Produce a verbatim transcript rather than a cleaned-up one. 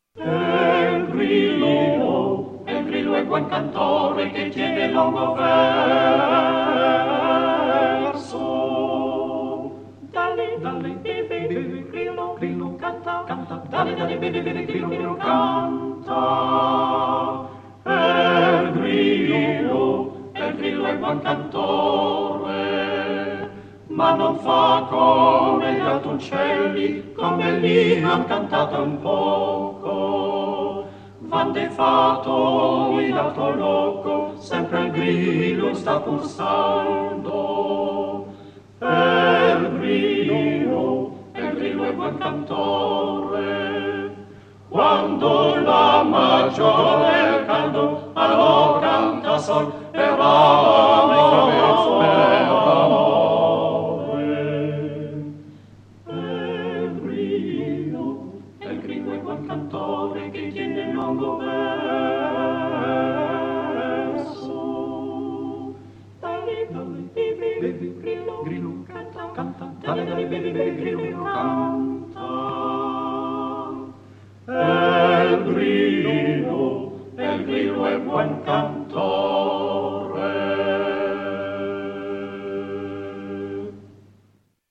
El grillo, el grillo è buon cantore che tiene lungo verso. Dale, dale, bebe, bebe, grillo, grillo, canta, canta. Dale, dale, bebe, bebe, grillo, grillo, canta. El grillo, el grillo è buon cantore, ma non fa come gli altri uccelli, come lì han cantato un poco. Van de fatto il lato loco, sempre il grillo sta pulsando. El grillo, el grillo è buon cantore. Quando la maggiore è caldo, allora canta sol per amore, per amore. El grillo, el grillo è buon cantore che tiene il lungo verso. Dale, dale, bevi, bevi, grillo, grillo, canta, canta. Dale, dale, bevi, bevi, grillo, grillo, canta. El grillo, el grillo è buon cantore.